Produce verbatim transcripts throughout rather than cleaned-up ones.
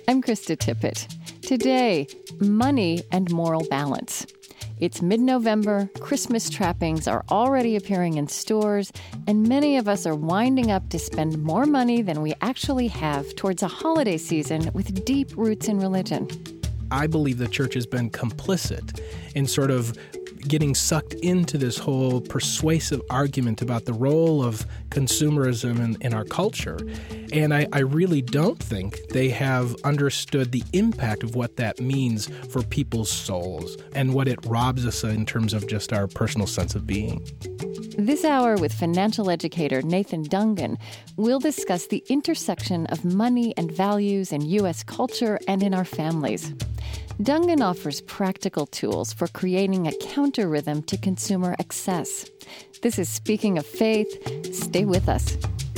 I'm Krista Tippett. Today, money and moral balance. It's mid-November, Christmas trappings are already appearing in stores, and many of us are winding up to spend more money than we actually have towards a holiday season with deep roots in religion. I believe the church has been complicit in sort of getting sucked into this whole persuasive argument about the role of consumerism in, in our culture. And I, I really don't think they have understood the impact of what that means for people's souls and what it robs us in terms of just our personal sense of being. This hour with financial educator Nathan Dungan, we'll discuss the intersection of money and values in U S culture and in our families. Dungan offers practical tools for creating a counter-rhythm to consumer excess. This is Speaking of Faith. Stay with us.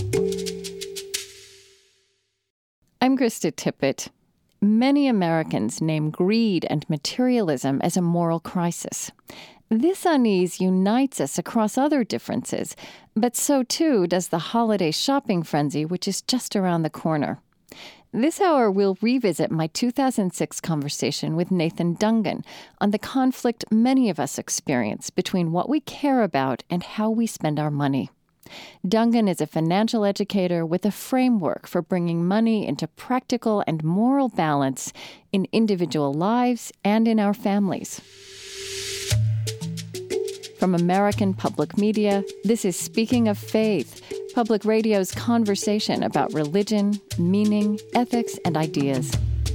I'm Krista Tippett. Many Americans name greed and materialism as a moral crisis. This unease unites us across other differences, but so too does the holiday shopping frenzy, which is just around the corner. This hour, we'll revisit my two thousand six conversation with Nathan Dungan on the conflict many of us experience between what we care about and how we spend our money. Dungan is a financial educator with a framework for bringing money into practical and moral balance in individual lives and in our families. From American Public Media, this is Speaking of Faith, Public Radio's conversation about religion, meaning, ethics, and ideas.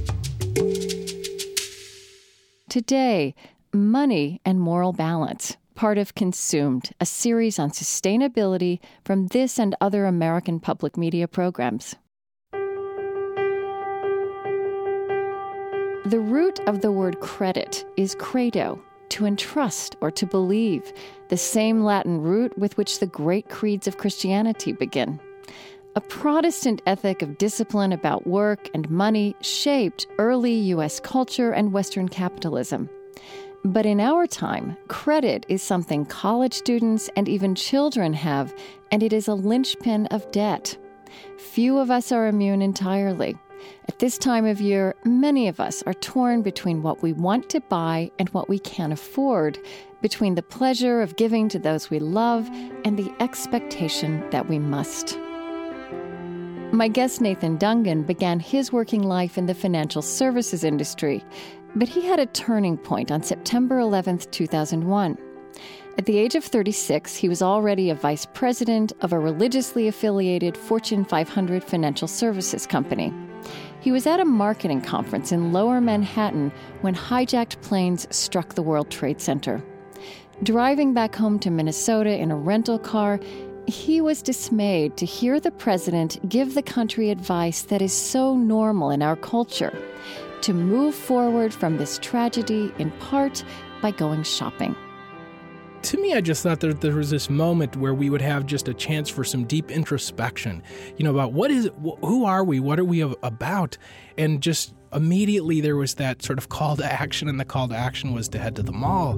Today, money and moral balance, part of Consumed, a series on sustainability from this and other American public media programs. The root of the word credit is credo, to entrust or to believe, the same Latin root with which the great creeds of Christianity begin. A Protestant ethic of discipline about work and money shaped early U S culture and Western capitalism. But in our time, credit is something college students and even children have, and it is a linchpin of debt. Few of us are immune entirely. At this time of year, many of us are torn between what we want to buy and what we can't afford, between the pleasure of giving to those we love and the expectation that we must. My guest Nathan Dungan began his working life in the financial services industry, but he had a turning point on September eleventh, two thousand one. At the age of thirty-six, he was already a vice president of a religiously affiliated Fortune five hundred financial services company. He was at a marketing conference in Lower Manhattan when hijacked planes struck the World Trade Center. Driving back home to Minnesota in a rental car, he was dismayed to hear the president give the country advice that is so normal in our culture: to move forward from this tragedy in part by going shopping. To me, I just thought that there was this moment where we would have just a chance for some deep introspection, you know, about what is, who are we, what are we about? And just immediately there was that sort of call to action, and the call to action was to head to the mall.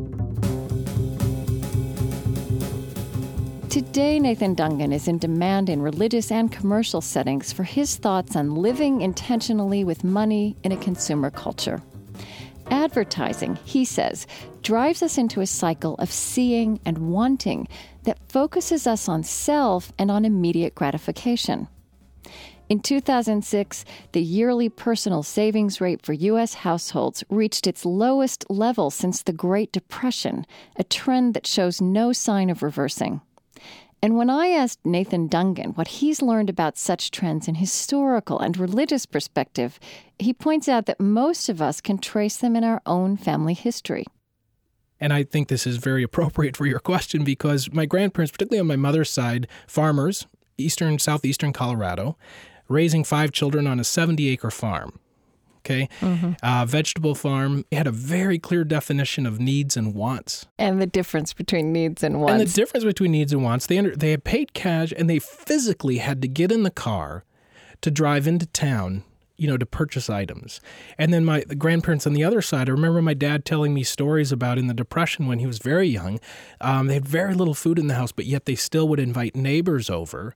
Today, Nathan Dungan is in demand in religious and commercial settings for his thoughts on living intentionally with money in a consumer culture. Advertising, he says, drives us into a cycle of seeing and wanting that focuses us on self and on immediate gratification. In two thousand six, the yearly personal savings rate for U S households reached its lowest level since the Great Depression, a trend that shows no sign of reversing. And when I asked Nathan Dungan what he's learned about such trends in historical and religious perspective, he points out that most of us can trace them in our own family history. And I think this is very appropriate for your question because my grandparents, particularly on my mother's side, farmers, eastern, southeastern Colorado, raising five children on a seventy-acre farm. Okay, mm-hmm. uh, vegetable farm. It had a very clear definition of needs and wants. And the difference between needs and wants. And the difference between needs and wants. They under, they had paid cash, and they physically had to get in the car to drive into town, you know, to purchase items. And then my the grandparents on the other side, I remember my dad telling me stories about in the Depression when he was very young. Um, they had very little food in the house, but yet they still would invite neighbors over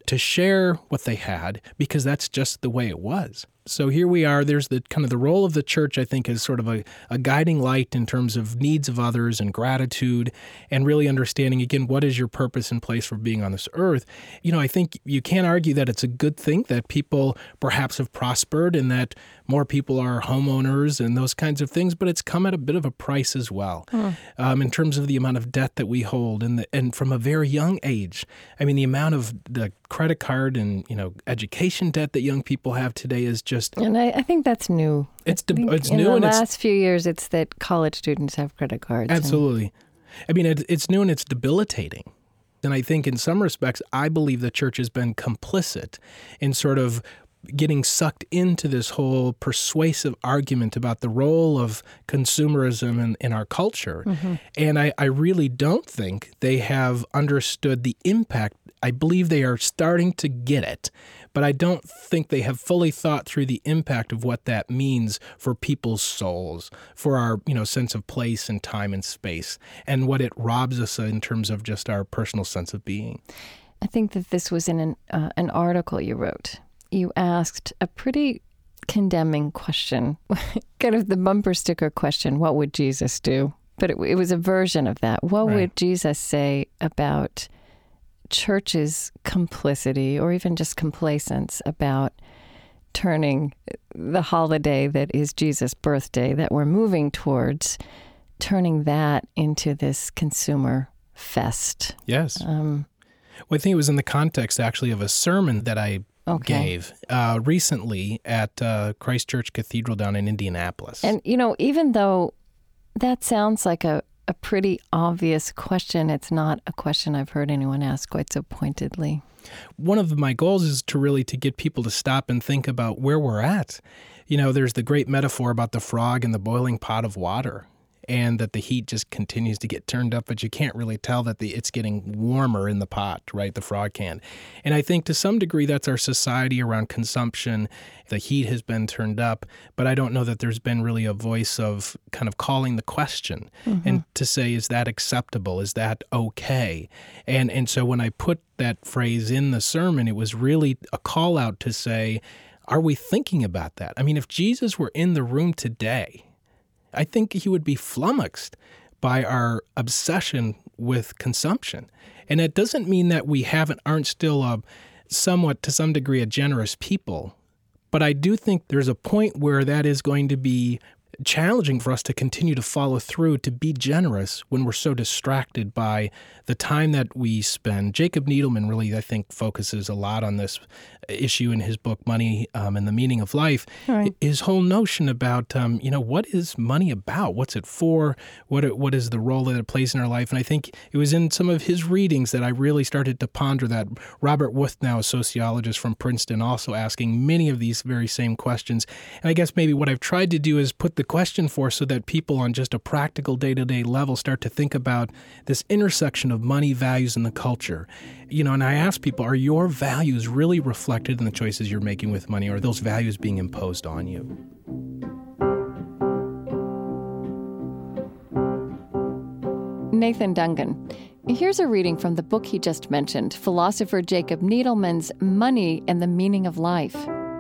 to share what they had because that's just the way it was. So here we are. There's the kind of the role of the church, I think, is sort of a, a guiding light in terms of needs of others and gratitude and really understanding, again, what is your purpose and place for being on this earth. You know, I think you can't argue that it's a good thing that people perhaps have prospered and that more people are homeowners and those kinds of things, but it's come at a bit of a price as well hmm. um, in terms of the amount of debt that we hold and, the, and from a very young age. I mean, the amount of the credit card and, you know, education debt that young people have today is just And I, I think that's new. It's de- it's in new. In the and last it's, few years, it's that college students have credit cards. Absolutely. And, I mean, it, it's new and it's debilitating. And I think in some respects, I believe the church has been complicit in sort of getting sucked into this whole persuasive argument about the role of consumerism in, in our culture. Mm-hmm. And I, I really don't think they have understood the impact. I believe they are starting to get it, but I don't think they have fully thought through the impact of what that means for people's souls, for our, you know, sense of place and time and space, and what it robs us in terms of just our personal sense of being. I think that this was in an, uh, an article you wrote. You asked a pretty condemning question, kind of the bumper sticker question, what would Jesus do? But it, it was a version of that. What right. would Jesus say about church's complicity or even just complacence about turning the holiday that is Jesus' birthday that we're moving towards, turning that into this consumer fest? Yes. Um, well, I think it was in the context actually of a sermon that I Okay. gave uh, recently at uh, Christ Church Cathedral down in Indianapolis. And, you know, even though that sounds like a, a pretty obvious question, it's not a question I've heard anyone ask quite so pointedly. One of my goals is to really to get people to stop and think about where we're at. You know, there's the great metaphor about the frog in the boiling pot of water, and that the heat just continues to get turned up, but you can't really tell that the it's getting warmer in the pot, right? The frog can. And I think to some degree that's our society around consumption. The heat has been turned up, but I don't know that there's been really a voice of kind of calling the question mm-hmm. and to say, is that acceptable? Is that okay? And and so when I put that phrase in the sermon, it was really a call out to say, are we thinking about that? I mean, if Jesus were in the room today, I think he would be flummoxed by our obsession with consumption. And it doesn't mean that we haven't aren't still a somewhat, to some degree, a generous people. But I do think there's a point where that is going to be challenging for us to continue to follow through, to be generous when we're so distracted by the time that we spend. Jacob Needleman really, I think, focuses a lot on this issue in his book, Money um, and the Meaning of Life. Right. His whole notion about, um, you know, what is money about? What's it for? What What is the role that it plays in our life? And I think it was in some of his readings that I really started to ponder that. Robert Wuthnow, a sociologist from Princeton, also asking many of these very same questions. And I guess maybe what I've tried to do is put the question for so that people on just a practical day-to-day level start to think about this intersection of money, values, and the culture. You know, and I ask people, are your values really reflected in the choices you're making with money, or are those values being imposed on you? Nathan Dungan. Here's a reading from the book he just mentioned, philosopher Jacob Needleman's Money and the Meaning of Life.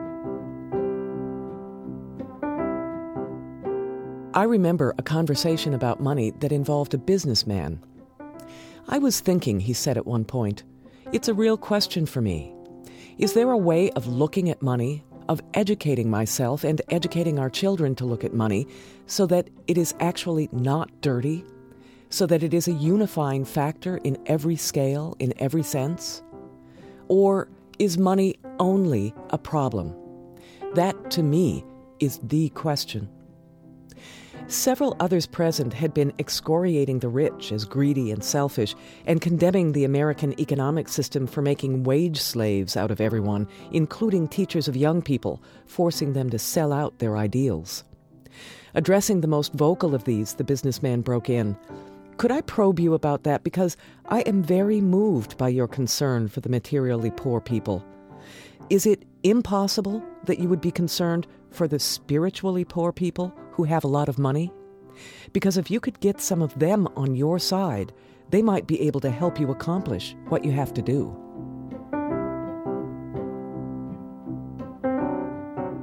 I remember a conversation about money that involved a businessman. I was thinking, he said at one point, it's a real question for me. Is there a way of looking at money, of educating myself and educating our children to look at money so that it is actually not dirty, so that it is a unifying factor in every scale, in every sense? Or is money only a problem? That, to me, is the question. Several others present had been excoriating the rich as greedy and selfish and condemning the American economic system for making wage slaves out of everyone, including teachers of young people, forcing them to sell out their ideals. Addressing the most vocal of these, the businessman broke in. Could I probe you about that? Because I am very moved by your concern for the materially poor people. Is it impossible that you would be concerned for the spiritually poor people who have a lot of money? Because if you could get some of them on your side, they might be able to help you accomplish what you have to do.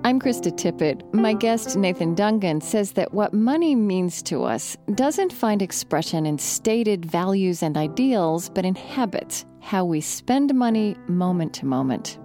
I'm Krista Tippett. My guest, Nathan Dungan, says that what money means to us doesn't find expression in stated values and ideals, but in habits, how we spend money moment to moment.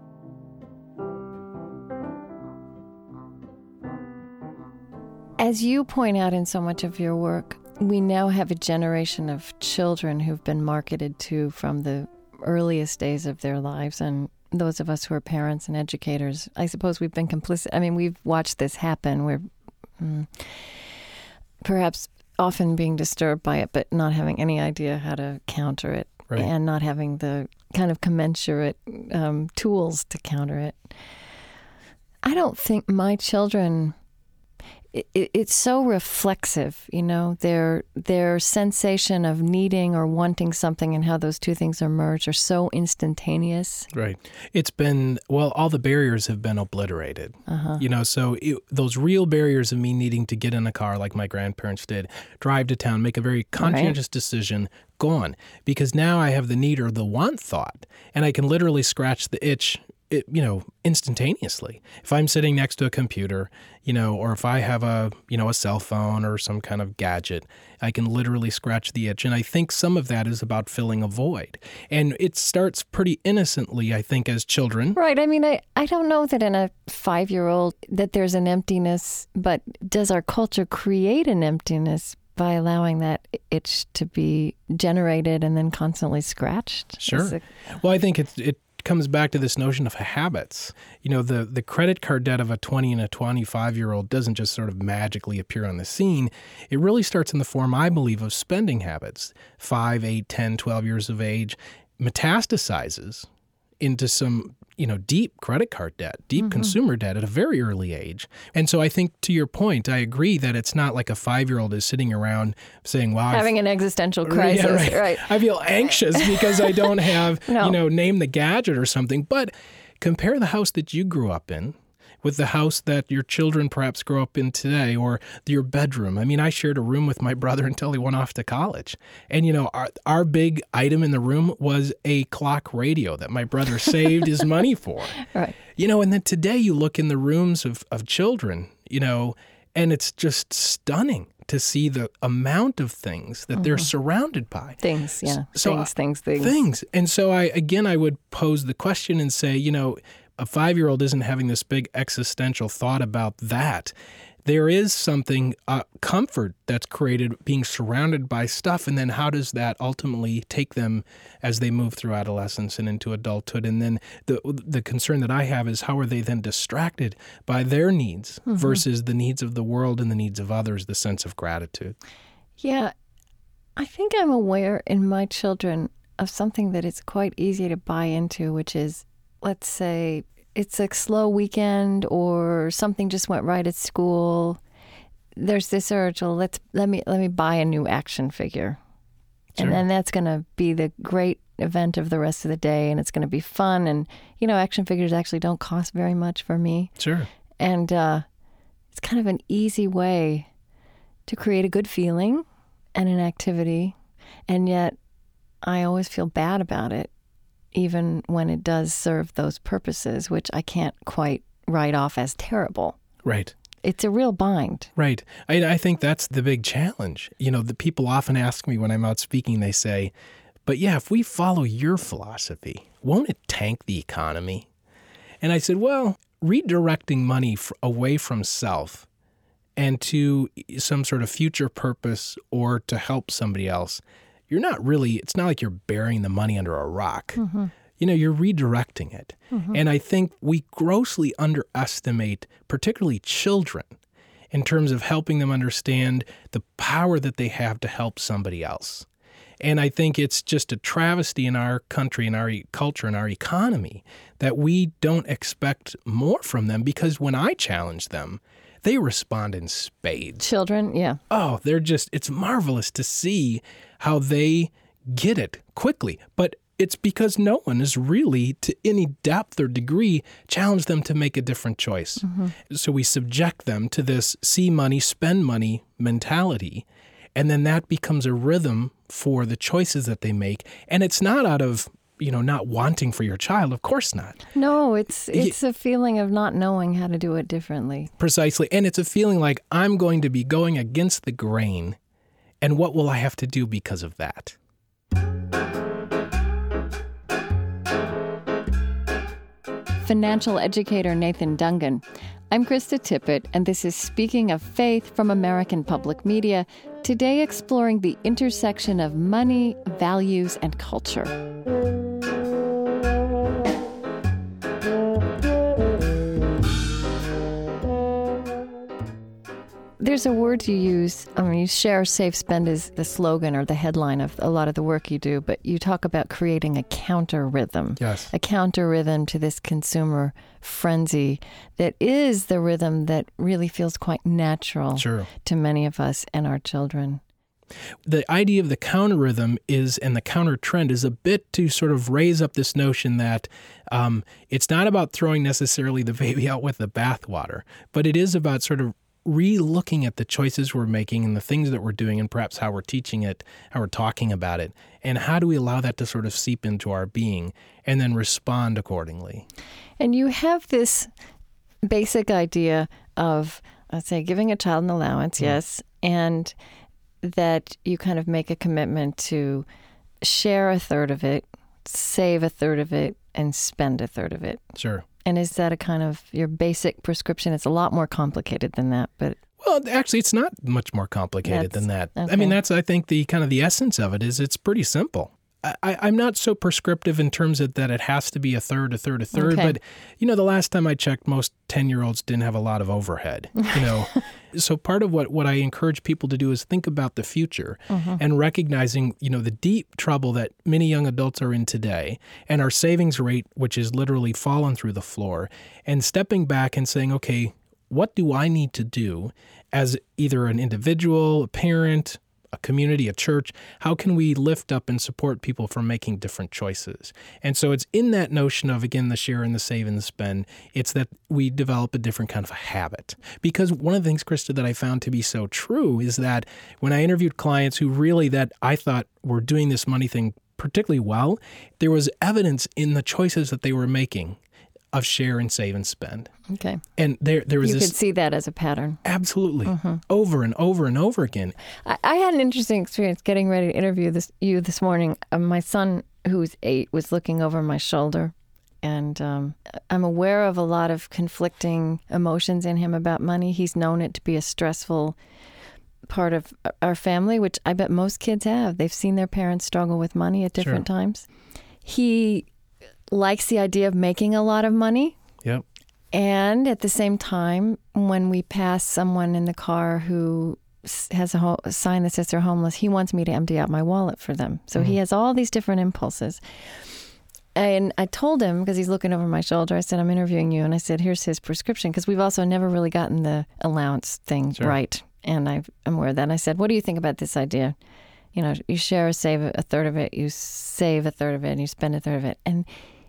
As you point out in so much of your work, we now have a generation of children who've been marketed to from the earliest days of their lives, and those of us who are parents and educators, I suppose we've been complicit. I mean, we've watched this happen. We're mm, perhaps often being disturbed by it, but not having any idea how to counter it, right, and not having the kind of commensurate um, tools to counter it. I don't think my children... It, it, it's so reflexive, you know, their their sensation of needing or wanting something and how those two things are merged are so instantaneous. Right. It's been, well, all the barriers have been obliterated. Uh-huh. You know, so it, those real barriers of me needing to get in a car like my grandparents did, drive to town, make a very conscientious right. decision, gone. Because now I have the need or the want thought, and I can literally scratch the itch It, you know, instantaneously. If I'm sitting next to a computer, you know, or if I have a, you know, a cell phone or some kind of gadget, I can literally scratch the itch. And I think some of that is about filling a void. And it starts pretty innocently, I think, as children. Right. I mean, I, I don't know that in a five-year-old that there's an emptiness, but does our culture create an emptiness by allowing that itch to be generated and then constantly scratched? Sure. It... Well, I think it, it comes back to this notion of habits. You know, the, the credit card debt of a twenty and a twenty-five-year-old doesn't just sort of magically appear on the scene. It really starts in the form, I believe, of spending habits. Five, eight, ten, twelve years of age, metastasizes into some, you know, deep credit card debt, deep mm-hmm. consumer debt at a very early age. And so I think, to your point, I agree that it's not like a five-year-old is sitting around saying, wow. Having I've, an existential crisis, yeah, right. right. I feel anxious because I don't have, no. you know, name the gadget or something. But compare the house that you grew up in with the house that your children perhaps grow up in today, or your bedroom. I mean, I shared a room with my brother until he went off to college. And, you know, our, our big item in the room was a clock radio that my brother saved his money for. Right. You know, and then today you look in the rooms of, of children, you know, and it's just stunning to see the amount of things that mm-hmm. they're surrounded by. Things, yeah. So, things, things, things. Things. And so I, again, I would pose the question and say, you know, a five-year-old isn't having this big existential thought about that. There is something, uh, comfort that's created being surrounded by stuff, and then how does that ultimately take them as they move through adolescence and into adulthood? And then the the concern that I have is how are they then distracted by their needs mm-hmm. versus the needs of the world and the needs of others, the sense of gratitude? Yeah, I think I'm aware in my children of something that it's quite easy to buy into, which is, let's say it's a slow weekend or something just went right at school. There's this urge, well, let's let me let me buy a new action figure. Sure. And then that's going to be the great event of the rest of the day, and it's going to be fun. And, you know, action figures actually don't cost very much for me. Sure. And uh, it's kind of an easy way to create a good feeling and an activity. And yet I always feel bad about it, even when it does serve those purposes, which I can't quite write off as terrible. Right. It's a real bind. Right. I, I think that's the big challenge. You know, the people often ask me when I'm out speaking, they say, but yeah, if we follow your philosophy, won't it tank the economy? And I said, well, redirecting money f- away from self and to some sort of future purpose or to help somebody else, you're not really, it's not like you're burying the money under a rock. Mm-hmm. You know, you're redirecting it. Mm-hmm. And I think we grossly underestimate, particularly children, in terms of helping them understand the power that they have to help somebody else. And I think it's just a travesty in our country, in our culture, in our economy, that we don't expect more from them, because when I challenge them, they respond in spades. Children, yeah. Oh, they're just, it's marvelous to see how they get it quickly. But it's because no one is really, to any depth or degree, challenged them to make a different choice. Mm-hmm. So we subject them to this see money, spend money mentality, and then that becomes a rhythm for the choices that they make. And it's not out of you know, not wanting for your child. Of course not. No, it's it's a feeling of not knowing how to do it differently. Precisely. And it's a feeling like I'm going to be going against the grain. And what will I have to do because of that? Financial educator Nathan Dungan. I'm Krista Tippett, and this is Speaking of Faith from American Public Media, today exploring the intersection of money, values, and culture. There's a word you use, I mean, you share, save, spend is the slogan or the headline of a lot of the work you do, but you talk about creating a counter rhythm. Yes. A counter rhythm to this consumer frenzy that is the rhythm that really feels quite natural Sure. to many of us and our children. The idea of the counter rhythm is, and the counter trend is a bit to sort of raise up this notion that um, it's not about throwing necessarily the baby out with the bathwater, but it is about sort of re-looking at the choices we're making and the things that we're doing and perhaps how we're teaching it, how we're talking about it, and how do we allow that to sort of seep into our being and then respond accordingly. And you have this basic idea of, let's say, giving a child an allowance, mm. yes, and that you kind of make a commitment to share a third of it, save a third of it, and spend a third of it. Sure. And is that a kind of your basic prescription? It's a lot more complicated than that, but... Well, actually, it's not much more complicated That's, than that. okay. I mean, that's, I think, the kind of the essence of it is it's pretty simple. I, I'm not so prescriptive in terms of that it has to be a third, a third, a third. Okay. But, you know, the last time I checked, most ten-year-olds didn't have a lot of overhead, you know. So part of what, what I encourage people to do is think about the future mm-hmm. and recognizing, you know, the deep trouble that many young adults are in today and our savings rate, which is literally fallen through the floor, and stepping back and saying, okay, what do I need to do as either an individual, a parent, a community, a church? How can we lift up and support people from making different choices? And so it's in that notion of, again, the share and the save and the spend, it's that we develop a different kind of a habit. Because one of the things, Krista, that I found to be so true is that when I interviewed clients who really that I thought were doing this money thing particularly well, there was evidence in the choices that they were making of share and save and spend. Okay. And there there was you this... could see that as a pattern. Absolutely. Mm-hmm. Over and over and over again. I, I had an interesting experience getting ready to interview this you this morning. Uh, my son, who's eight, was looking over my shoulder. And um, I'm aware of a lot of conflicting emotions in him about money. He's known it to be a stressful part of our family, which I bet most kids have. They've seen their parents struggle with money at different Sure. times. He likes the idea of making a lot of money. Yep. And at the same time, when we pass someone in the car who has a, ho- a sign that says they're homeless, he wants me to empty out my wallet for them. So mm-hmm. he has all these different impulses. And I told him, because he's looking over my shoulder, I said, I'm interviewing you. And I said, here's his prescription, because we've also never really gotten the allowance thing Sure. right. And I, I'm aware of that. And I said, what do you think about this idea? You know, you share or save a third of it, you save a third of it, and you spend a third of it. And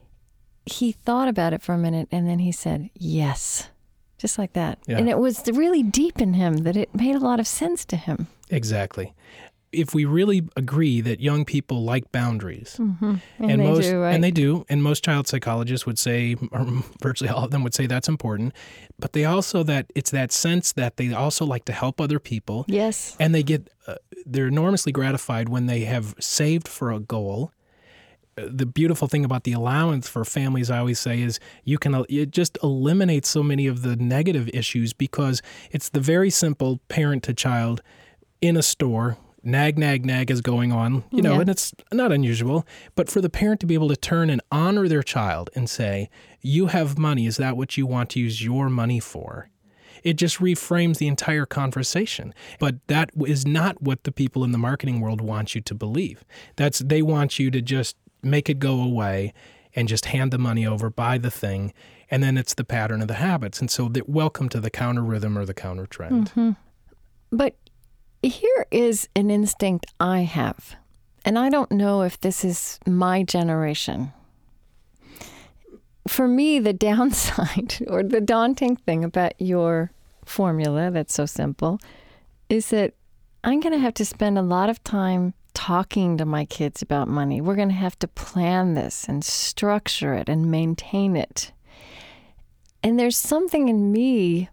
he thought about it for a minute, and then he said, yes, just like that. Yeah. And it was really deep in him that it made a lot of sense to him. Exactly. If we really agree that young people like boundaries, mm-hmm. and, and they most do, right? and they do, and most child psychologists would say, or virtually all of them would say that's important, but they also that it's that sense that they also like to help other people. Yes. And they get uh, they're enormously gratified when they have saved for a goal. The beautiful thing about the allowance for families, I always say, is you can it just eliminates so many of the negative issues because it's the very simple parent to child in a store. Nag, nag, nag is going on, you know, yeah. and it's not unusual. But for the parent to be able to turn and honor their child and say, you have money. Is that what you want to use your money for? It just reframes the entire conversation. But that is not what the people in the marketing world want you to believe. That's they want you to just make it go away and just hand the money over, buy the thing, and then it's the pattern of the habits. And so that welcome to the counter rhythm or the counter trend. Mm-hmm. But here is an instinct I have, and I don't know if this is my generation. For me, the downside or the daunting thing about your formula that's so simple is that I'm going to have to spend a lot of time talking to my kids about money. We're going to have to plan this and structure it and maintain it. And there's something in me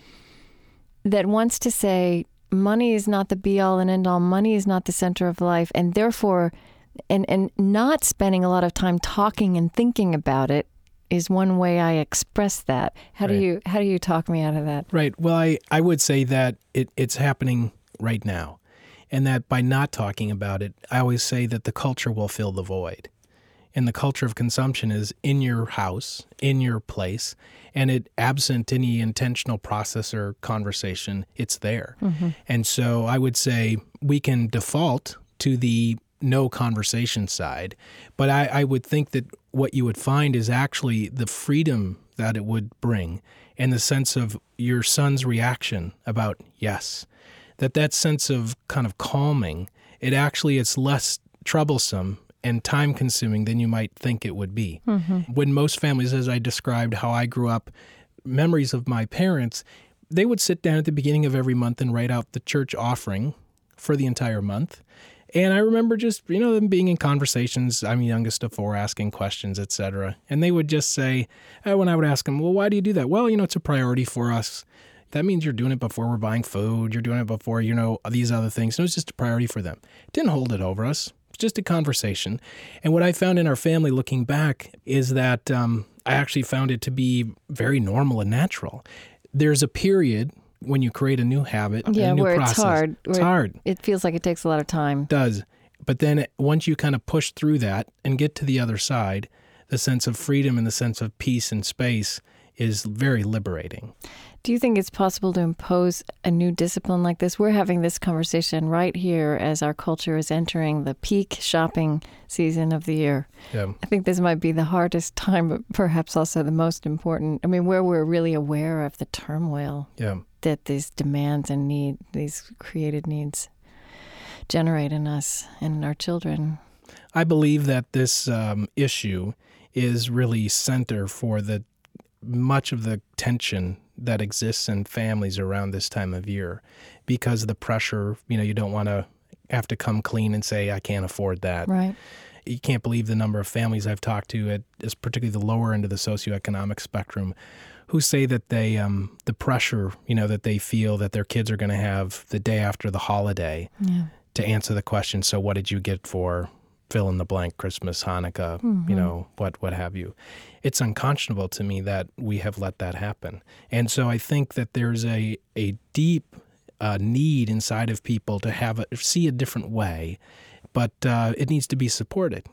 that wants to say money is not the be-all and end-all. Money is not the center of life. And therefore, and, and not spending a lot of time talking and thinking about it is one way I express that. How Right. do you how do you talk me out of that? Right. Well, I, I would say that it, it's happening right now. And that by not talking about it, I always say that the culture will fill the void. And the culture of consumption is in your house, in your place, and it absent any intentional process or conversation, it's there. Mm-hmm. And so I would say we can default to the no conversation side, but I, I would think that what you would find is actually the freedom that it would bring and the sense of your son's reaction about yes, that that sense of kind of calming, it actually it's less troublesome and time-consuming than you might think it would be. Mm-hmm. When most families, as I described how I grew up, memories of my parents, they would sit down at the beginning of every month and write out the church offering for the entire month. And I remember just, you know, them being in conversations, I'm youngest of four, asking questions, et cetera. And they would just say, uh, when I would ask them, well, why do you do that? Well, you know, it's a priority for us. That means you're doing it before we're buying food. You're doing it before, you know, these other things. And it was just a priority for them. It didn't hold it over us. It's just a conversation. And what I found in our family looking back is that um, I actually found it to be very normal and natural. There's a period when you create a new habit, yeah, a new where process. it's hard. It's where hard. It feels like it takes a lot of time. It does. But then once you kind of push through that and get to the other side, the sense of freedom and the sense of peace and space is very liberating. Do you think it's possible to impose a new discipline like this? We're having this conversation right here as our culture is entering the peak shopping season of the year. Yeah. I think this might be the hardest time, but perhaps also the most important. I mean, where we're really aware of the turmoil Yeah. that these demands and need, these created needs generate in us and in our children. I believe that this um, issue is really center for the much of the tension that exists in families around this time of year because of the pressure. You know, you don't want to have to come clean and say, I can't afford that. Right. You can't believe the number of families I've talked to, at, is particularly the lower end of the socioeconomic spectrum, who say that they, um, the pressure, you know, that they feel that their kids are going to have the day after the holiday Yeah. to answer the question, so what did you get for fill in the blank, Christmas, Hanukkah, Mm-hmm. you know, what what have you. It's unconscionable to me that we have let that happen. And so I think that there's a, a deep uh, need inside of people to have a, see a different way, but uh, it needs to be supported.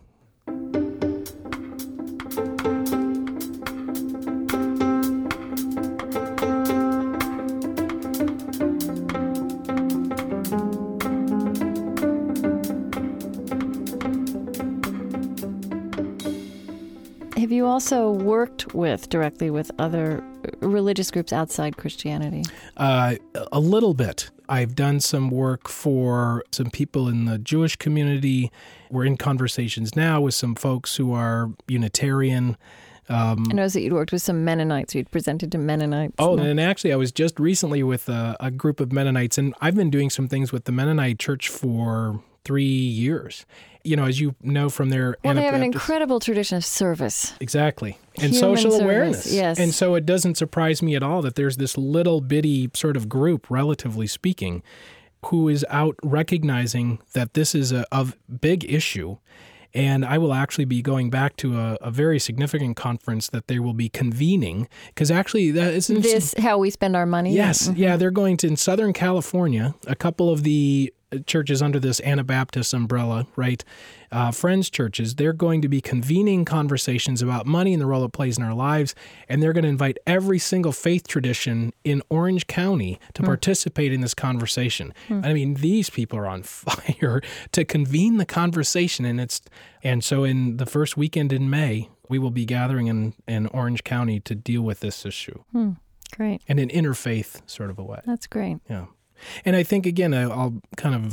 Have you also worked with, directly with other religious groups outside Christianity? Uh, a little bit. I've done some work for some people in the Jewish community. We're in conversations now with some folks who are Unitarian. Um, I noticed that you'd worked with some Mennonites. You'd presented to Mennonites. oh, and actually I was just recently with a, a group of Mennonites, and I've been doing some things with the Mennonite Church for three years. You know, as you know from their Well, they have an Anabaptist- incredible tradition of service. Exactly. And Human social service, awareness. yes. And so it doesn't surprise me at all that there's this little bitty sort of group, relatively speaking, who is out recognizing that this is a, a big issue. And I will actually be going back to a, a very significant conference that they will be convening, because actually that is This, how we spend our money? Yes. Yeah, they're going to, in Southern California, a couple of the churches under this Anabaptist umbrella, right, uh, Friends churches, they're going to be convening conversations about money and the role it plays in our lives, and they're going to invite every single faith tradition in Orange County to mm. participate in this conversation. Mm. I mean, these people are on fire to convene the conversation, and it's and so in the first weekend in May, we will be gathering in, in Orange County to deal with this issue. Mm. Great. In an interfaith sort of a way. That's great. Yeah. And I think, again, I'll kind of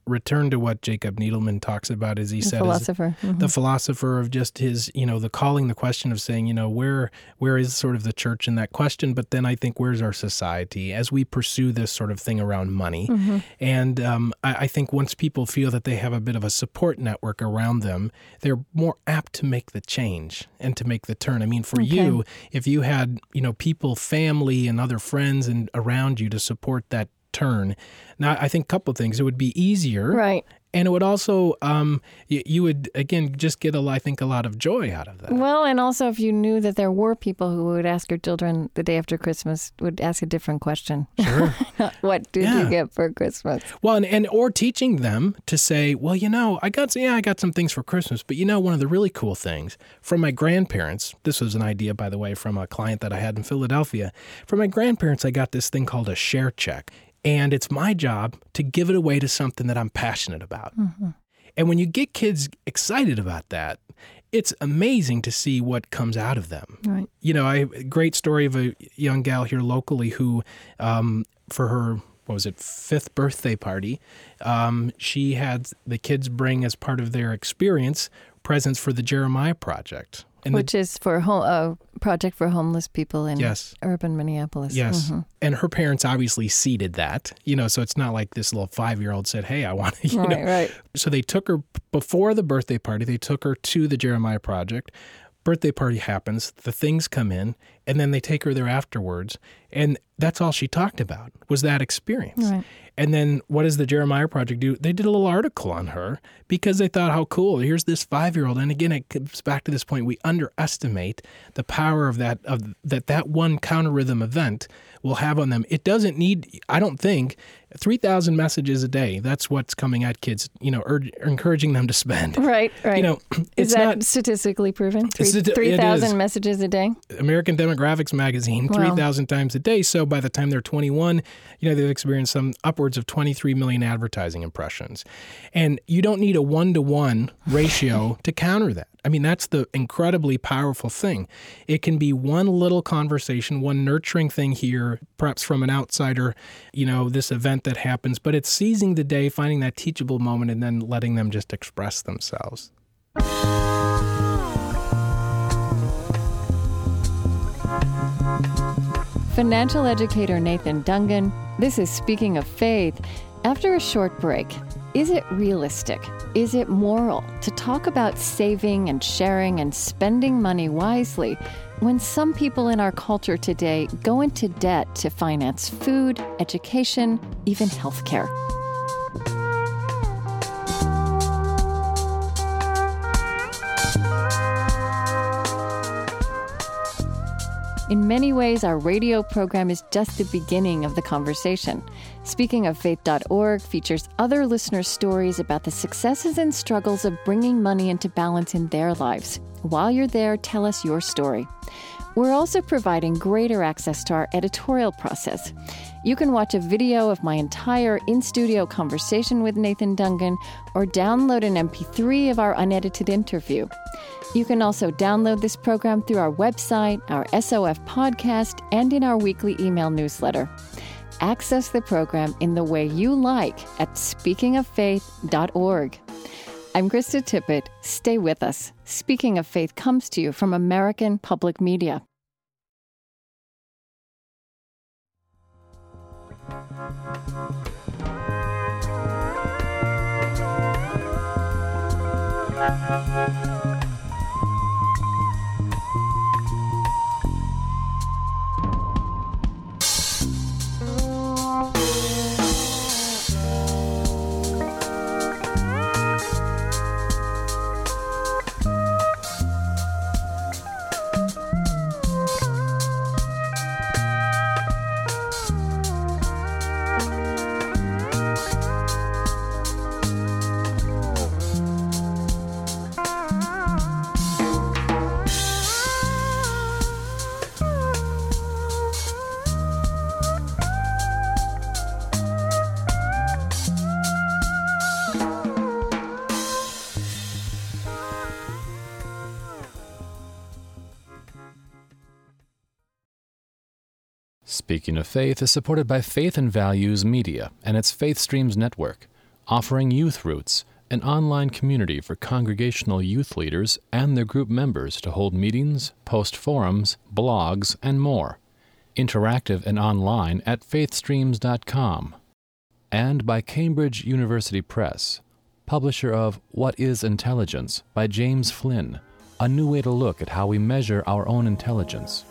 return to what Jacob Needleman talks about, as he the said, philosopher. Is mm-hmm. the philosopher of just his, you know, the calling the question of saying, you know, where where is sort of the church in that question? But then I think, where's our society as we pursue this sort of thing around money? Mm-hmm. And um, I, I think once people feel that they have a bit of a support network around them, they're more apt to make the change and to make the turn. I mean, for Okay. you, if you had, you know, people, family, and other friends and around you to support that turn, now I think a couple of things. It would be easier. Right. And it would also, um, you, you would, again, just get, a, I think, a lot of joy out of that. Well, and also if you knew that there were people who would ask your children the day after Christmas, would ask a different question. Sure. What did Yeah. you get for Christmas? Well, and, and or teaching them to say, well, you know, I got, yeah, I got some things for Christmas, but you know, one of the really cool things from my grandparents, this was an idea, by the way, from a client that I had in Philadelphia. From my grandparents, I got this thing called a share check. And it's my job to give it away to something that I'm passionate about. Mm-hmm. And when you get kids excited about that, it's amazing to see what comes out of them. Right. You know, I a great story of a young gal here locally who, um, for her, what was it, fifth birthday party, um, she had the kids bring, as part of their experience, presents for the Jeremiah Project. And Which the, is for a ho- uh, project for homeless people in yes. urban Minneapolis. Yes. Mm-hmm. And her parents obviously seeded that, you know, so it's not like this little five-year-old said, hey, I want to, you Right, know. right. So they took her, before the birthday party, they took her to the Jeremiah Project. Birthday party happens, the things come in, and then they take her there afterwards. And that's all she talked about, was that experience. Right. And then what does the Jeremiah Project do? They did a little article on her because they thought, how cool, here's this five-year-old. And again, it comes back to this point, we underestimate the power of that, of that that one counter rhythm event will have on them. It doesn't need, I don't think, three thousand messages a day. That's what's coming at kids, you know, urge, encouraging them to spend. Right, right. You know, is it's that not statistically proven? Three It's- it three thousand is. messages a day? American Demographics magazine, Wow. three thousand times a day. So by the time they're twenty-one, you know, they've experienced some upwards of twenty-three million advertising impressions. And you don't need a one-to-one ratio to counter that. I mean, that's the incredibly powerful thing. It can be one little conversation, one nurturing thing here, perhaps from an outsider, you know, this event that happens, but it's seizing the day, finding that teachable moment, and then letting them just express themselves. Financial educator Nathan Dungan. This is Speaking of Faith. After a short break, is it realistic? Is it moral to talk about saving and sharing and spending money wisely when some people in our culture today go into debt to finance food, education, even healthcare? In many ways, our radio program is just the beginning of the conversation. Speaking of Faith dot org features other listeners' stories about the successes and struggles of bringing money into balance in their lives. While you're there, tell us your story. We're also providing greater access to our editorial process. You can watch a video of my entire in-studio conversation with Nathan Dungan or download an M P three of our unedited interview. You can also download this program through our website, our S O F podcast, and in our weekly email newsletter. Access the program in the way you like at speaking of faith dot org. I'm Krista Tippett. Stay with us. Speaking of Faith comes to you from American Public Media. Speaking of Faith is supported by Faith and Values Media and its Faith Streams Network. offering Youth Roots, an online community for congregational youth leaders and their group members to hold meetings, post forums, blogs, and more. Interactive and online at faith streams dot com. And by Cambridge University Press, publisher of What is Intelligence by James Flynn, a new way to look at how we measure our own intelligence.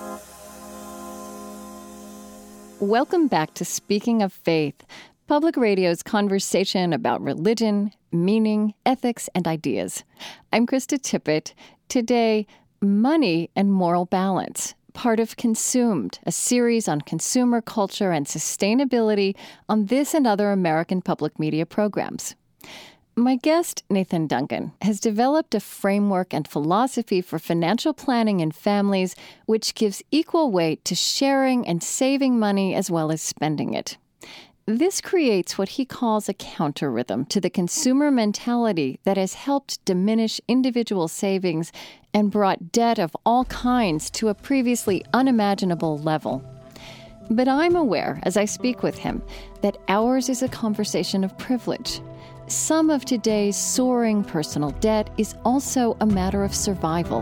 Welcome back to Speaking of Faith, Public Radio's conversation about religion, meaning, ethics, and ideas. I'm Krista Tippett. Today, money and moral balance, part of Consumed, a series on consumer culture and sustainability on this and other American public media programs. My guest, Nathan Duncan, has developed a framework and philosophy for financial planning in families which gives equal weight to sharing and saving money as well as spending it. This creates what he calls a counter-rhythm to the consumer mentality that has helped diminish individual savings and brought debt of all kinds to a previously unimaginable level. But I'm aware, as I speak with him, that ours is a conversation of privilege. Some of today's soaring personal debt is also a matter of survival.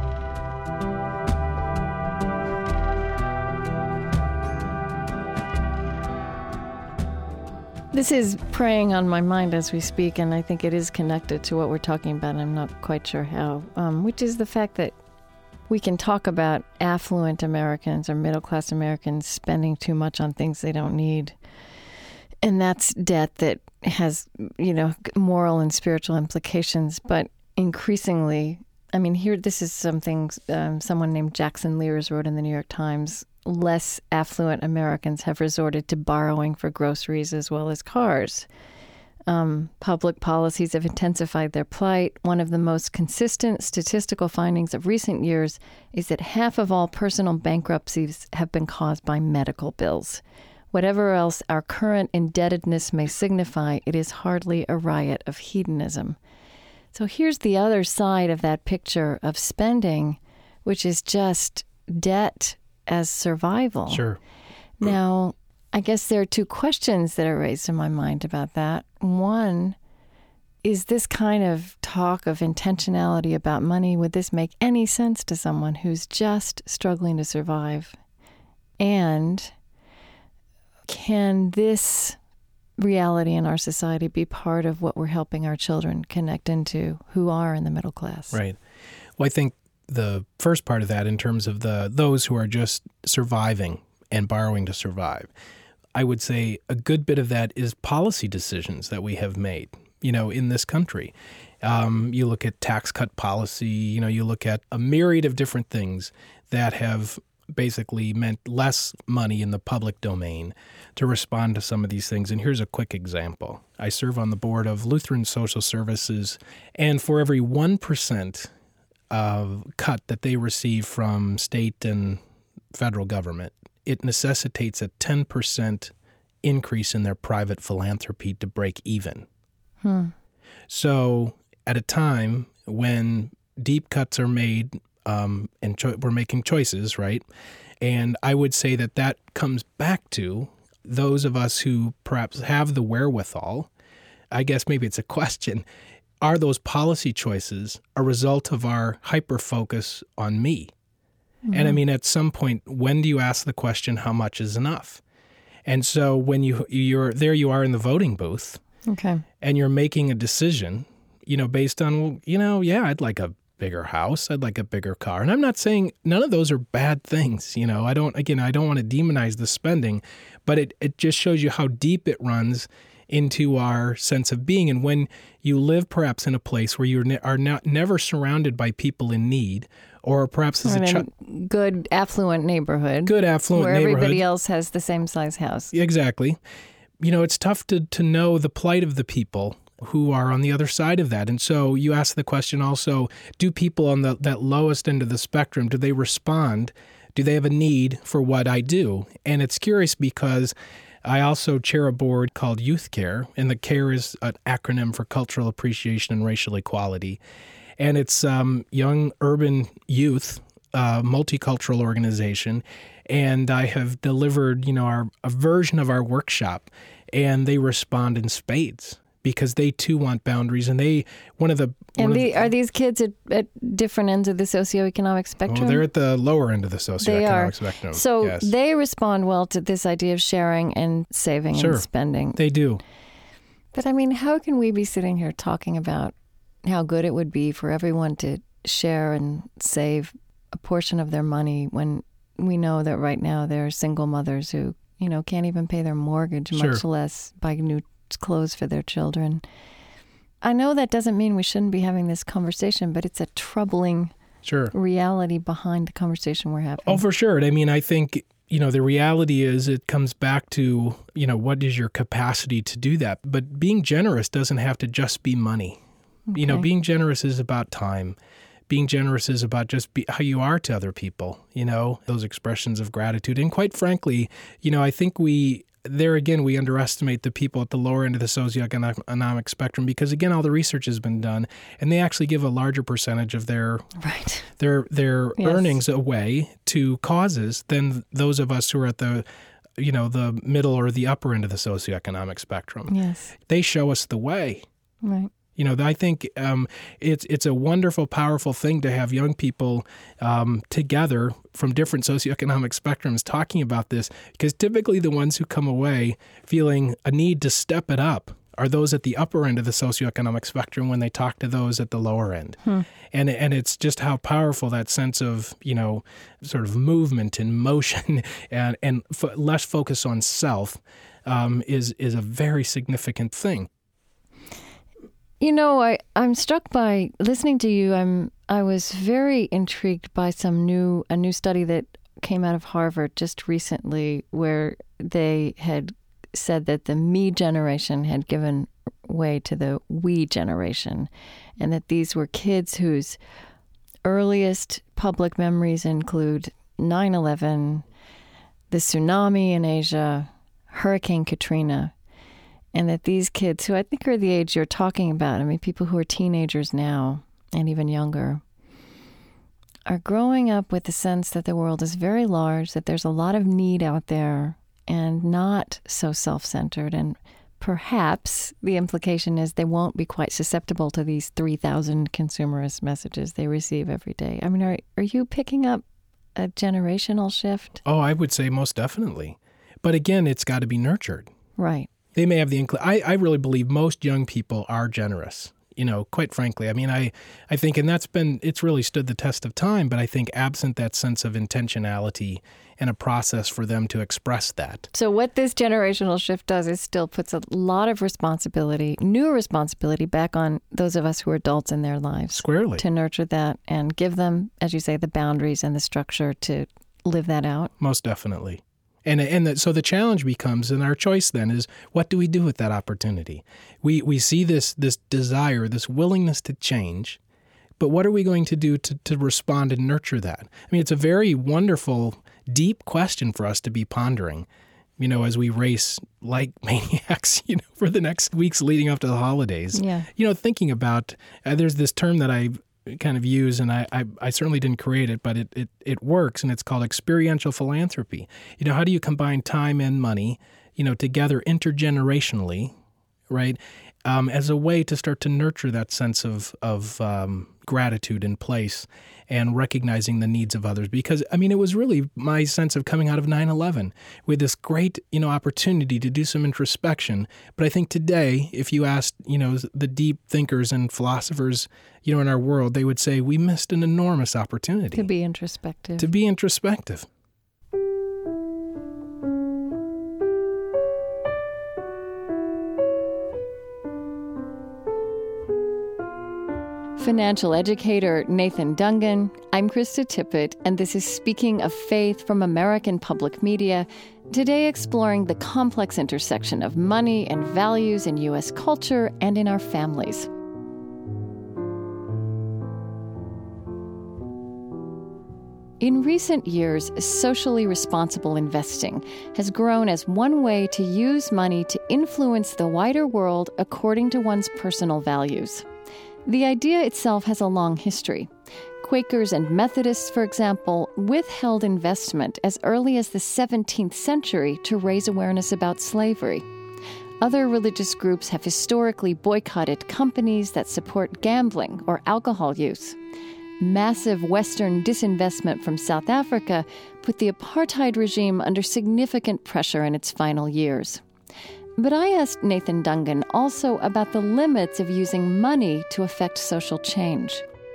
This is preying on my mind as we speak, and I think it is connected to what we're talking about, and I'm not quite sure how, um, which is the fact that we can talk about affluent Americans or middle-class Americans spending too much on things they don't need. And that's debt that has, you know, moral and spiritual implications. But increasingly, I mean, here, this is something um, someone named Jackson Lears wrote in the New York Times. Less affluent Americans have resorted to borrowing for groceries as well as cars. Um, public policies have intensified their plight. One of the most consistent statistical findings of recent years is that half of all personal bankruptcies have been caused by medical bills. Whatever else our current indebtedness may signify, it is hardly a riot of hedonism. So here's the other side of that picture of spending, which is just debt as survival. Sure. Now, I guess there are two questions that are raised in my mind about that. One, is this kind of talk of intentionality about money, would this make any sense to someone who's just struggling to survive? And can this reality in our society be part of what we're helping our children connect into who are in the middle class? Right. Well, I think the first part of that, in terms of the those who are just surviving and borrowing to survive, I would say a good bit of that is policy decisions that we have made, you know, in this country. Um, you look at tax cut policy, you know, you look at a myriad of different things that have basically meant less money in the public domain to respond to some of these things. And here's a quick example. I serve on the board of Lutheran Social Services, and for every one percent of cut that they receive from state and federal government, it necessitates a ten percent increase in their private philanthropy to break even. Hmm. So at a time when deep cuts are made, um, and cho- we're making choices, right? And I would say that that comes back to those of us who perhaps have the wherewithal. I guess maybe it's a question. Are those policy choices a result of our hyper-focus on me? Mm-hmm. And I mean, at some point, when do you ask the question, how much is enough? And so when you, you're there, you are in the voting booth, okay, and you're making a decision, you know, based on, well, you know, yeah, I'd like a bigger house, I'd like a bigger car. And I'm not saying none of those are bad things, you know. I don't, again, I don't want to demonize the spending, but it, it just shows you how deep it runs into our sense of being. And when you live perhaps in a place where you ne- are not, never surrounded by people in need, or perhaps as or a child, good affluent neighborhood, good affluent where neighborhood, everybody else has the same size house. Exactly. You know, it's tough to to know the plight of the people who are on the other side of that. And so you ask the question also, do people on the that lowest end of the spectrum, do they respond? Do they have a need for what I do? And it's curious because I also chair a board called Youth Care, and the CARE is an acronym for Cultural Appreciation and Racial Equality. And it's um, young urban youth, uh, multicultural organization. And I have delivered, you know, our a version of our workshop. and they respond in spades because they too want boundaries. And they, one of the... One and of the, the, are these kids at, at different ends of the socioeconomic spectrum? Well, they're at the lower end of the socioeconomic spectrum. So yes. they respond well to this idea of sharing and saving Sure. and spending. They do. But I mean, how can we be sitting here talking about how good it would be for everyone to share and save a portion of their money when we know that right now there are single mothers who, you know, can't even pay their mortgage, Sure. much less buy new clothes for their children? I know that doesn't mean we shouldn't be having this conversation, but it's a troubling Sure. reality behind the conversation we're having. Oh, for sure. I mean, I think, you know, the reality is it comes back to, you know, what is your capacity to do that? But being generous doesn't have to just be money. Okay. You know, being generous is about time. Being generous is about just be, how you are to other people, you know, those expressions of gratitude. And quite frankly, you know, I think we, there again, we underestimate the people at the lower end of the socioeconomic spectrum because, again, all the research has been done, and they actually give a larger percentage of their right. their their Yes. earnings away to causes than those of us who are at the, you know, the middle or the upper end of the socioeconomic spectrum. Yes. They show us the way. Right. You know, I think um, it's it's a wonderful, powerful thing to have young people um, together from different socioeconomic spectrums talking about this, because typically the ones who come away feeling a need to step it up are those at the upper end of the socioeconomic spectrum when they talk to those at the lower end. Hmm. And and it's just how powerful that sense of, you know, sort of movement and motion and, and f- less focus on self um, is is a very significant thing. You know, I, I'm struck by listening to you. I'm I was very intrigued by some new a new study that came out of Harvard just recently, where they had said that the me generation had given way to the we generation, and that these were kids whose earliest public memories include nine eleven, the tsunami in Asia, Hurricane Katrina. And that these kids, who I think are the age you're talking about, I mean, people who are teenagers now and even younger, are growing up with the sense that the world is very large, that there's a lot of need out there and not so self-centered. And perhaps the implication is they won't be quite susceptible to these three thousand consumerist messages they receive every day. I mean, are, are you picking up a generational shift? Oh, I would say most definitely. But again, it's got to be nurtured. Right. They may have the incl- I, I really believe most young people are generous, you know, quite frankly. I mean, I, I think, and that's been, it's really stood the test of time, but I think absent that sense of intentionality and a process for them to express that. So what this generational shift does is still puts a lot of responsibility, new responsibility, back on those of us who are adults in their lives. Squarely. To nurture that and give them, as you say, the boundaries and the structure to live that out. Most definitely. And and the, so the challenge becomes, and our choice then is, what do we do with that opportunity? We we see this this desire, this willingness to change, but what are we going to do to, to respond and nurture that? I mean, it's a very wonderful, deep question for us to be pondering, you know, as we race like maniacs, you know, for the next weeks leading up to the holidays. Yeah. You know, thinking about, uh, there's this term that I kind of use, and I, I, I certainly didn't create it, but it, it, it works, and it's called experiential philanthropy. You know, how do you combine time and money, you know, together intergenerationally, right, um, as a way to start to nurture that sense of, of um, gratitude in place and recognizing the needs of others? Because, I mean, it was really my sense of coming out of nine eleven with this great, you know, opportunity to do some introspection. But I think today, if you asked, you know, the deep thinkers and philosophers, you know, in our world, they would say we missed an enormous opportunity. To be introspective. To be introspective. Financial educator Nathan Dungan. I'm Krista Tippett, and this is Speaking of Faith from American Public Media, today exploring the complex intersection of money and values in U S culture and in our families. In recent years, socially responsible investing has grown as one way to use money to influence the wider world according to one's personal values. The idea itself has a long history. Quakers and Methodists, for example, withheld investment as early as the seventeenth century to raise awareness about slavery. Other religious groups have historically boycotted companies that support gambling or alcohol use. Massive Western disinvestment from South Africa put the apartheid regime under significant pressure in its final years. But I asked Nathan Dungan also about the limits of using money to affect social change.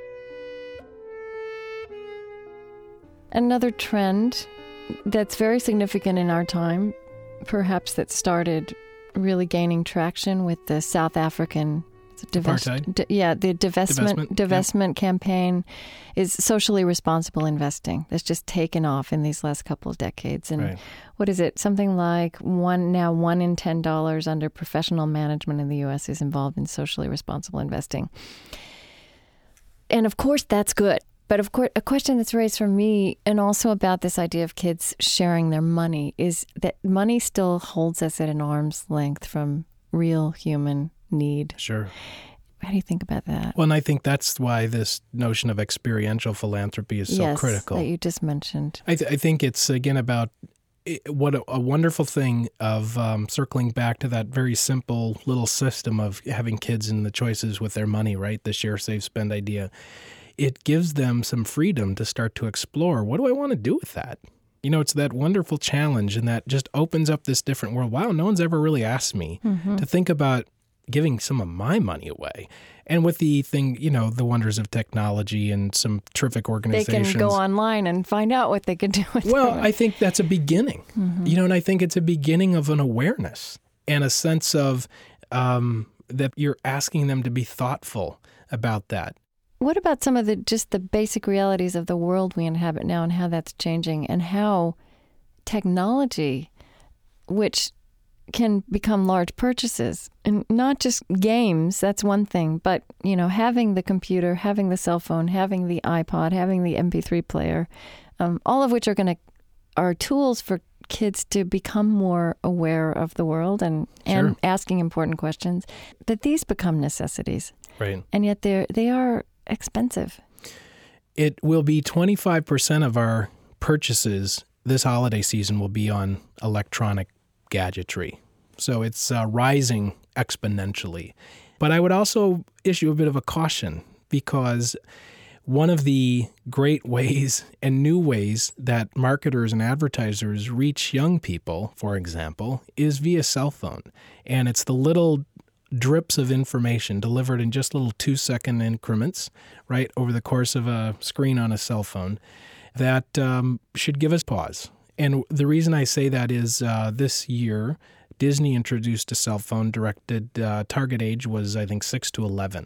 Another trend that's very significant in our time, perhaps that started really gaining traction with the South African divest, d- yeah, the divestment divestment, divestment yeah. campaign, is socially responsible investing. That's just taken off in these last couple of decades. And right. what is it? Something like one now one in ten dollars under professional management in the U S is involved in socially responsible investing. And of course, that's good. But of course, a question that's raised for me, and also about this idea of kids sharing their money, is that money still holds us at an arm's length from real human need. Sure. How do you think about that? Well, and I think that's why this notion of experiential philanthropy is so yes, critical. That you just mentioned. I, th- I think it's, again, about it, what a, a wonderful thing of um, circling back to that very simple little system of having kids and the choices with their money, right? The share, save, spend idea. It gives them some freedom to start to explore, what do I want to do with that? You know, it's that wonderful challenge, and that just opens up this different world. Wow, no one's ever really asked me mm-hmm. to think about giving some of my money away. And with the thing, you know, the wonders of technology and some terrific organizations. They can go online and find out what they can do with it. Well, I think that's a beginning. Mm-hmm. You know, and I think it's a beginning of an awareness and a sense of um, that you're asking them to be thoughtful about that. What about some of the just the basic realities of the world we inhabit now and how that's changing, and how technology, which can become large purchases, and not just games, that's one thing, but, you know, having the computer, having the cell phone, having the iPod, having the M P three player, um, all of which are going to are tools for kids to become more aware of the world and, sure. and asking important questions, that these become necessities. Right. And yet they're they are expensive. It will be twenty-five percent of our purchases this holiday season will be on electronic gadgetry. So it's uh, rising exponentially. But I would also issue a bit of a caution, because one of the great ways and new ways that marketers and advertisers reach young people, for example, is via cell phone. And it's the little drips of information delivered in just little two-second increments, right, over the course of a screen on a cell phone that um, should give us pause. And the reason I say that is uh, this year, Disney introduced a cell phone directed, uh, target age was, I think, six to eleven.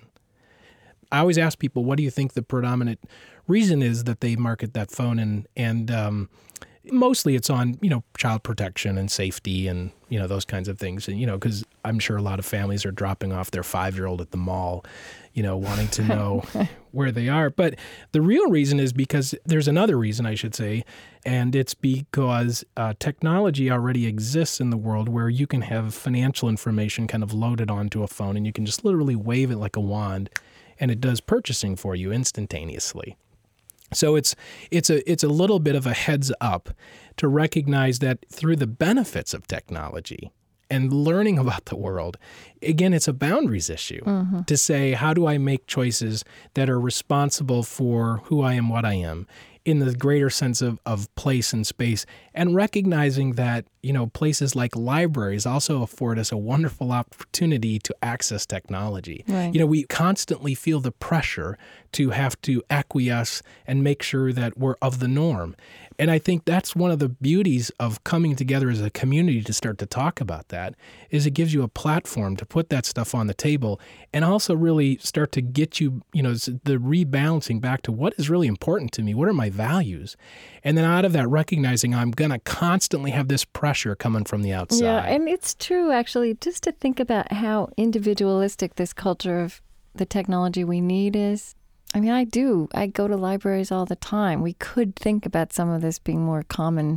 I always ask people, what do you think the predominant reason is that they market that phone? And, and um, mostly it's on, you know, child protection and safety and, you know, those kinds of things. And, you know, because I'm sure a lot of families are dropping off their five-year-old at the mall, you know, wanting to know where they are. But the real reason is because there's another reason, I should say, and it's because uh, technology already exists in the world where you can have financial information kind of loaded onto a phone, and you can just literally wave it like a wand, and it does purchasing for you instantaneously. So it's it's a it's a little bit of a heads up to recognize that through the benefits of technology and learning about the world, again, it's a boundaries issue mm-hmm. to say, how do I make choices that are responsible for who I am, what I am, in the greater sense of, of place and space, and recognizing that, you know, places like libraries also afford us a wonderful opportunity to access technology. Right. You know, we constantly feel the pressure to have to acquiesce and make sure that we're of the norm. And I think that's one of the beauties of coming together as a community to start to talk about that, is it gives you a platform to put that stuff on the table and also really start to get you, you know, the rebalancing back to what is really important to me, what are my values? And then out of that, recognizing I'm going to constantly have this pressure coming from the outside. Yeah, and it's true, actually, just to think about how individualistic this culture of the technology we need is. I mean, I do. I go to libraries all the time. We could think about some of this being more common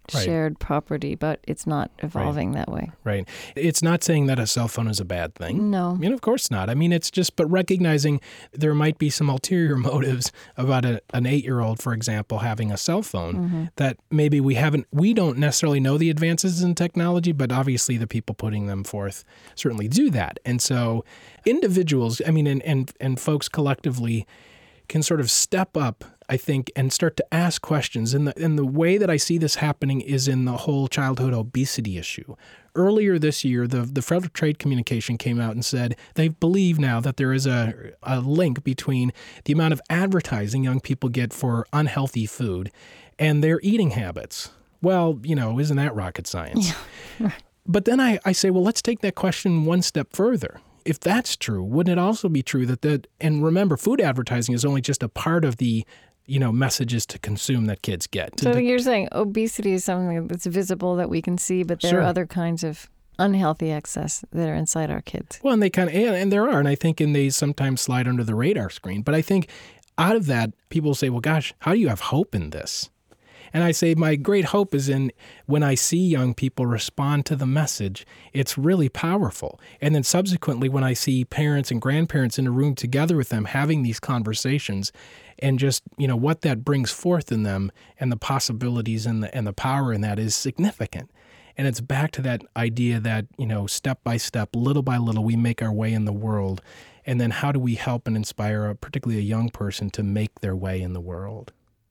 Right. shared property, but it's not evolving Right. that way. Right. It's not saying that a cell phone is a bad thing. No. I mean, of course not. I mean, it's just, but recognizing there might be some ulterior motives about a, an eight-year-old, for example, having a cell phone Mm-hmm. that maybe we haven't, we don't necessarily know the advances in technology, but obviously the people putting them forth certainly do that. And so individuals, I mean, and, and, and folks collectively can sort of step up, I think, and start to ask questions. And the, and the way that I see this happening is in the whole childhood obesity issue. Earlier this year, the, the Federal Trade Communication came out and said they believe now that there is a, a link between the amount of advertising young people get for unhealthy food and their eating habits. Well, you know, isn't that rocket science? Yeah. But then I, I say, well, let's take that question one step further. If that's true, wouldn't it also be true that the, and remember, food advertising is only just a part of the, you know, messages to consume that kids get. So you're saying obesity is something that's visible that we can see, but there Sure. are other kinds of unhealthy excess that are inside our kids. Well, and they kind of, and, and there are, and I think, and they sometimes slide under the radar screen. But I think out of that, people say, well, gosh, how do you have hope in this? And I say my great hope is in when I see young people respond to the message, it's really powerful. And then subsequently, when I see parents and grandparents in a room together with them having these conversations and just, you know, what that brings forth in them and the possibilities and the, and the power in that is significant. And it's back to that idea that, you know, step by step, little by little, we make our way in the world. And then how do we help and inspire, a, particularly a young person, to make their way in the world?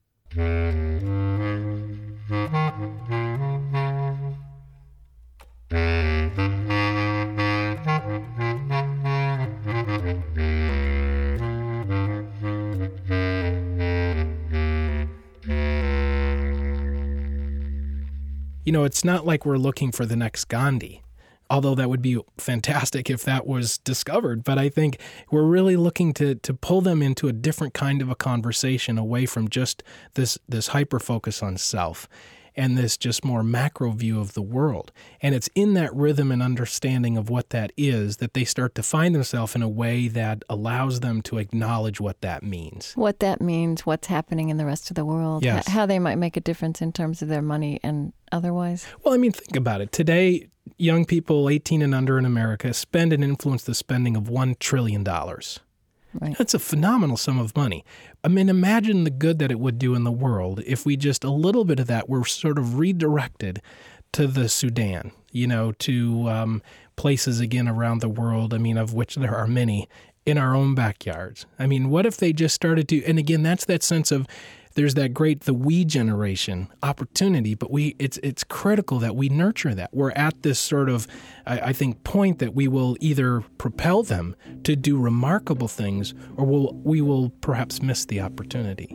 You know, it's not like we're looking for the next Gandhi, although that would be fantastic if that was discovered. But I think we're really looking to to pull them into a different kind of a conversation away from just this this hyper-focus on self and this just more macro view of the world. And it's in that rhythm and understanding of what that is that they start to find themselves in a way that allows them to acknowledge what that means. What that means, what's happening in the rest of the world, Yes. h- how they might make a difference in terms of their money and otherwise. Well, I mean, think about it. Today, young people eighteen and under in America spend and influence the spending of one trillion dollars. Right. That's a phenomenal sum of money. I mean, imagine the good that it would do in the world if we just, a little bit of that were sort of redirected to the Sudan, you know, to um, places again around the world, I mean, of which there are many, in our own backyards. I mean, what if they just started to, and again, that's that sense of, there's that great, the we generation opportunity, but we it's it's critical that we nurture that. We're at this sort of, I, I think, point that we will either propel them to do remarkable things or we'll, we will perhaps miss the opportunity.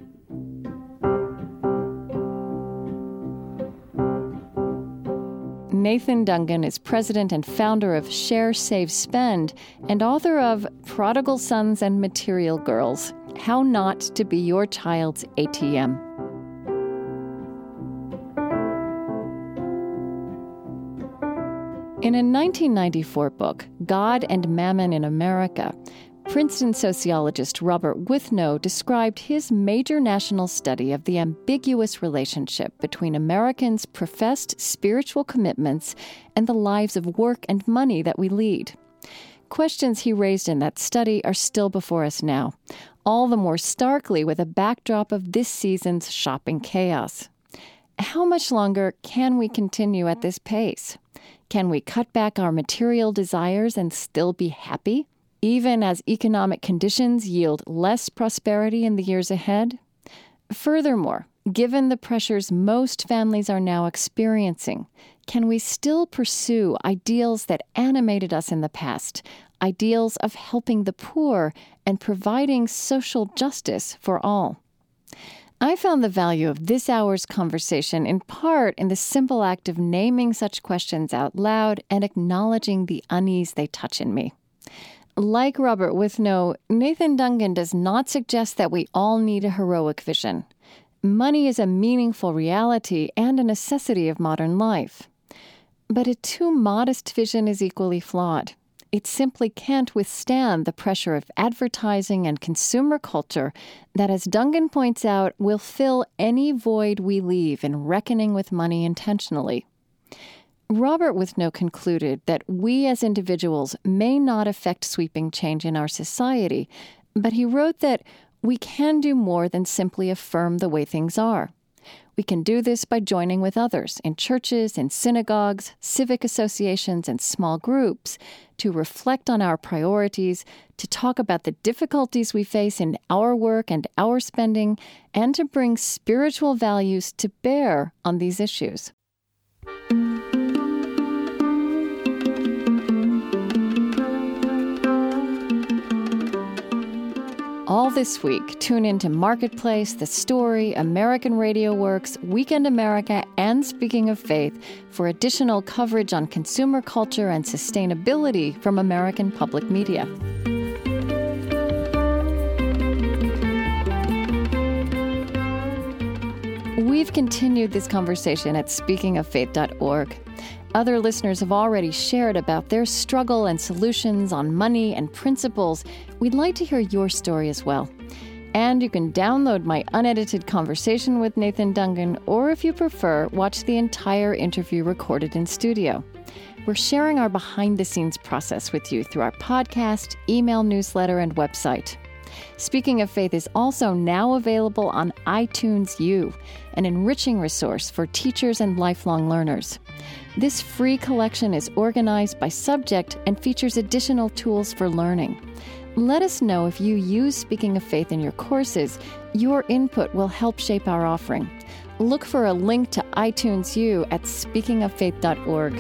Nathan Dungan is president and founder of Share, Save, Spend and author of Prodigal Sons and Material Girls, How Not to Be Your Child's A T M. In a nineteen ninety-four book, God and Mammon in America, Princeton sociologist Robert Withnow described his major national study of the ambiguous relationship between Americans' professed spiritual commitments and the lives of work and money that we lead. Questions he raised in that study are still before us now, all the more starkly with a backdrop of this season's shopping chaos. How much longer can we continue at this pace? Can we cut back our material desires and still be happy, even as economic conditions yield less prosperity in the years ahead? Furthermore, given the pressures most families are now experiencing, can we still pursue ideals that animated us in the past, ideals of helping the poor and providing social justice for all? I found the value of this hour's conversation in part in the simple act of naming such questions out loud and acknowledging the unease they touch in me. Like Robert Withnow, Nathan Dungan does not suggest that we all need a heroic vision. Money is a meaningful reality and a necessity of modern life. But a too modest vision is equally flawed. it simply can't withstand the pressure of advertising and consumer culture that, as Dungan points out, will fill any void we leave in reckoning with money intentionally. Robert Withnow concluded that we as individuals may not affect sweeping change in our society, but he wrote that we can do more than simply affirm the way things are. We can do this by joining with others in churches, in synagogues, civic associations, and small groups to reflect on our priorities, to talk about the difficulties we face in our work and our spending, and to bring spiritual values to bear on these issues. All this week, tune into Marketplace, The Story, American Radio Works, Weekend America, and Speaking of Faith for additional coverage on consumer culture and sustainability from American public media. We've continued this conversation at speaking of faith dot org. Other listeners have already shared about their struggle and solutions on money and principles. We'd like to hear your story as well. And you can download my unedited conversation with Nathan Dungan, or if you prefer, watch the entire interview recorded in studio. We're sharing our behind-the-scenes process with you through our podcast, email newsletter, and website. Speaking of Faith is also now available on iTunes U, an enriching resource for teachers and lifelong learners. This free collection is organized by subject and features additional tools for learning. Let us know if you use Speaking of Faith in your courses. Your input will help shape our offering. Look for a link to iTunes U at speaking of faith dot org.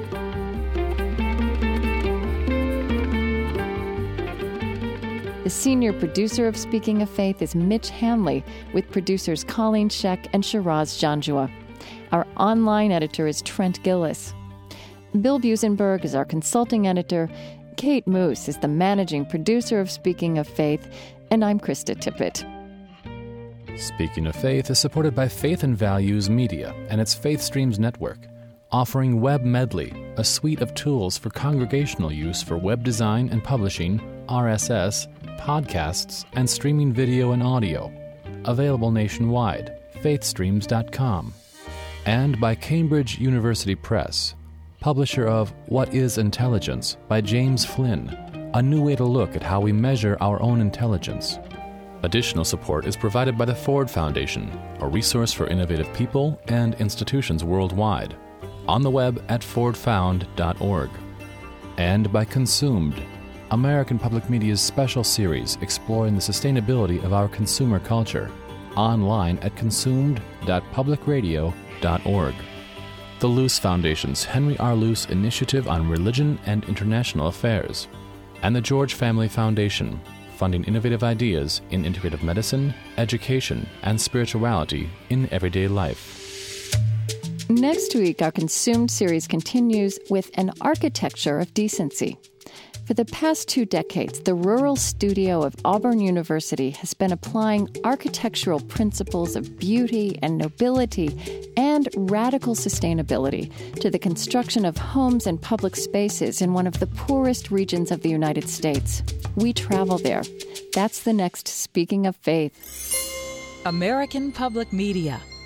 The senior producer of Speaking of Faith is Mitch Hanley, with producers Colleen Scheck and Shiraz Janjua. Our online editor is Trent Gillis. Bill Busenberg is our consulting editor. Kate Moose is the managing producer of Speaking of Faith, and I'm Krista Tippett. Speaking of Faith is supported by Faith and Values Media and its Faith Streams Network, offering Web Medley, a suite of tools for congregational use for web design and publishing, R S S, podcasts, and streaming video and audio. Available nationwide, faith streams dot com. And by Cambridge University Press, publisher of What is Intelligence by James Flynn, a new way to look at how we measure our own intelligence. Additional support is provided by the Ford Foundation, a resource for innovative people and institutions worldwide, on the web at ford found dot org. And by Consumed, American Public Media's special series exploring the sustainability of our consumer culture, online at consumed dot public radio dot org. The Luce Foundation's Henry R. Luce Initiative on Religion and International Affairs, and the George Family Foundation, funding innovative ideas in integrative medicine, education, and spirituality in everyday life. Next week, our Consumed series continues with An Architecture of Decency. For the past two decades, the Rural Studio of Auburn University has been applying architectural principles of beauty and nobility and radical sustainability to the construction of homes and public spaces in one of the poorest regions of the United States. We travel there. That's the next Speaking of Faith. American Public Media.